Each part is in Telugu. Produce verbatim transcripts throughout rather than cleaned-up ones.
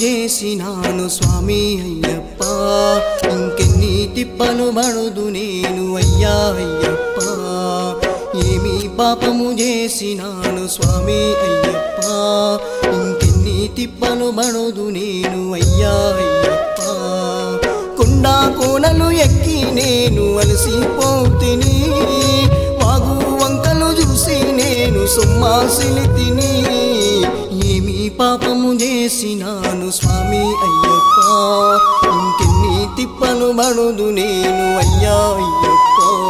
చేసినాను స్వామి అయ్యప్ప, ఇంకెన్ని తిప్పలు పడుదు నేను అయ్యా అయ్యప్ప. ఏమి పాపము చేసినాను స్వామి అయ్యప్ప, ఇంకెన్ని తిప్పలు పడుదు నేను అయ్యా అయ్యప్ప. కొండా కోనలు ఎక్కి నేను అలసిపోతిని, వాగు వంకలు చూసి నేను సొమ్మాసిలి తిని. ఏమి పాపము చేసినాను స్వామి అయ్యప్ప, ఇంకెన్ని తిప్పలు పడుదు నేను అయ్యా అయ్యప్ప.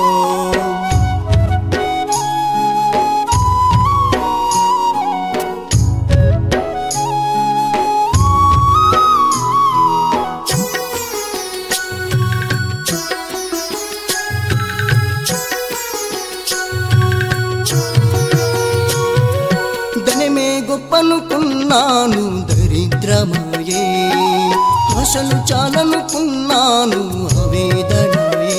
ధనమే గొప్పనుకున్నాను దరిద్రమాయే, ఆశలు చాలనుకున్నాను ఆవేదనాయే.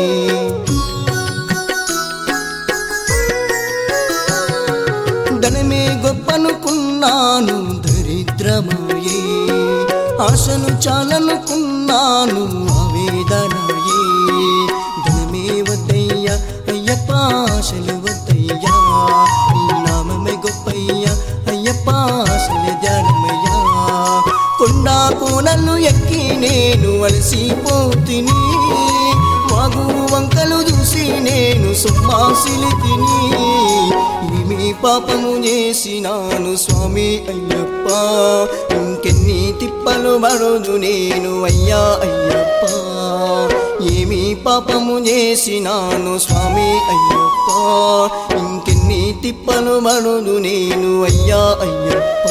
ధనమే గొప్పనుకున్నాను దరిద్రమాయే, ఆశలు చాలనుకున్నాను ఆవేదనాయే. ధనమే వద్దయ్యా అయ్యప్ప, ఆశలు వద్దయ్యా, నీ నామమే గొప్పయ్యా అయ్యప్ప, ఆశలే ధ్యానమయ్యా. కొండా కోనలు ఎక్కి నేను అలసిపోతిని, వాగు వంకలు చూసి నేను సొమ్మాసిలి తిని. ఏమి పాపము చేసినాను స్వామి అయ్యప్ప, ఇంకెన్ని తిప్పలు పడుదు నేను అయ్యా అయ్యప్ప. ఏమి పాపము చేసినాను స్వామి అయ్యప్ప, ఇంకెన్ని తిప్పలు పడుదు నేను అయ్యా అయ్యప్ప.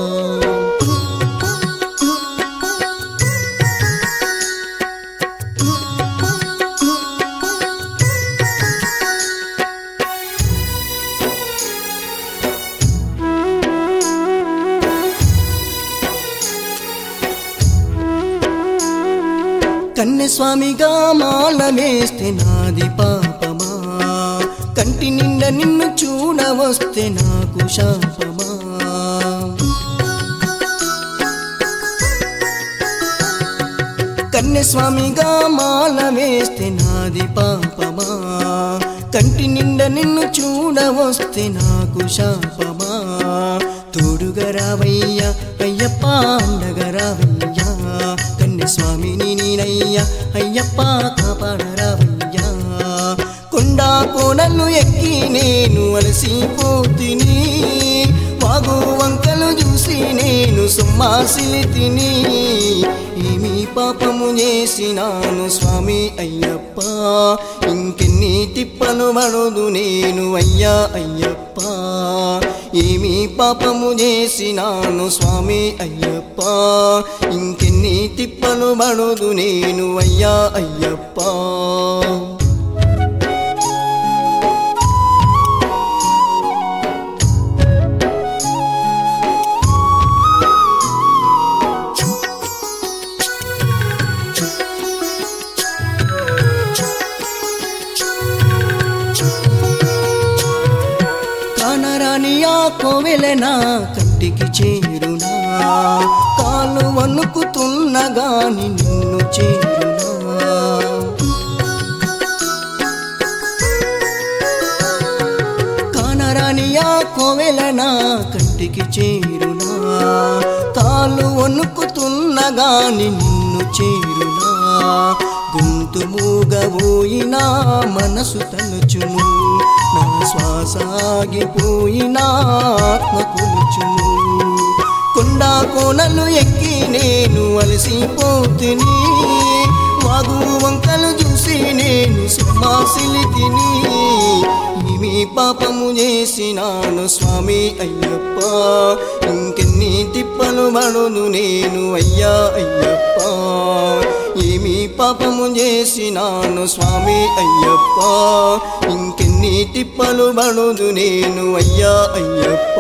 కన్యస్వామిగా మాల వేస్తే నాది పాపమా, కంటి నిండా నిన్ను చూడవస్తే నాకు శాపమా. కన్యస్వామిగా మాల వేస్తే నాది పాపమా, కంటి నిండా నిన్ను చూడవస్తే నాకు శాపమా. తోడుగా రావయ్యా అయ్యప్ప, అండగా రావయ్యా, కన్యస్వామిని నేనయ్యా అయ్యప్ప, కాపాడరావయ్యా. కొండా కోనలు ఎక్కి నేను అలసిపోతిని, వాగు వంకలు చూసి నేను సొమ్మాసిలి తిని. ఏమి పాపము చేసినాను స్వామి అయ్యప్ప, ఇంకెన్ని తిప్పలు పడుదు నేను అయ్యా అయ్యప్ప. ఏమి పాపము చేసినాను స్వామి అయ్యప్ప, ఇంకెన్ని తిప్పలు పడుదు నేను అయ్యా అయ్యప్ప. కానరాని ఆ కోవెలనా కంటికి చేరునా, కాలు వణుకుతున్న గాని నిన్ను చేరునా. కానరాని ఆ కోవెలనా కంటికి చేరునా, కాలు వణుకుతున్న గాని నిన్ను చేరునా. గొంతు మూగబోయినా మనసు తలుచును, నా శ్వాస ఆగిపోయినా ఆత్మ కొలుచును. కొండా కోనలు ఎక్కి నేను అలసిపోతిని, వాగు వంకలు చూసి నేను సొమ్మాసిలి తిని. ఏమి పాపము చేసినాను స్వామి అయ్యప్ప, ఇంకెన్ని తిప్పలు పడుదు నేను అయ్యా అయ్యప్ప. ఏమి పాపము చేసినాను స్వామి అయ్యప్ప, ఇంకెన్ని తిప్పలు పడుదు నేను అయ్యా అయ్యప్ప.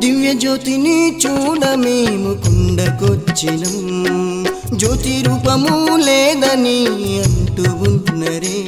దివ్య జ్యోతిని చూడ మేము కొండకొచ్చినం, జ్యోతి రూపము లేదని అంటూ ఉన్నరే.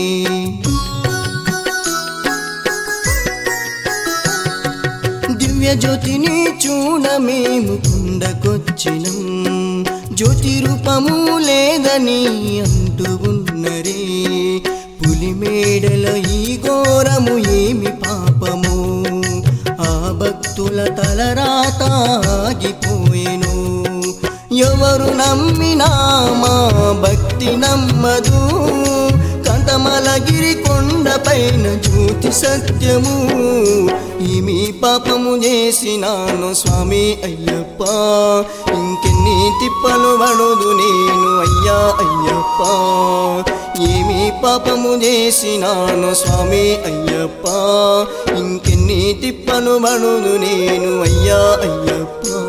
దివ్య జ్యోతిని చూడ మేము కొండకొచ్చినం, జ్యోతి రూపము లేదని అంటూ ఉన్నరే. పులి మేడల ఈ ఘోరము ఏమి పాపము, ఆ భక్తుల తలరాత ఆగిపోయెను. ఎవరు నమ్మినా మా భక్తి నమ్మదు, కంటమలగిరి కొండపైన జ్యోతి సత్యము. ఏమి పాపము చేసినాను స్వామి అయ్యప్ప, ఇంకెన్ని తిప్పలు పడుదు నేను అయ్యా అయ్యప్ప. ఏమి పాపము చేసినాను స్వామి అయ్యప్ప, ఇంకెన్ని తిప్పలు పడుదు నేను అయ్యా అయ్యప్ప.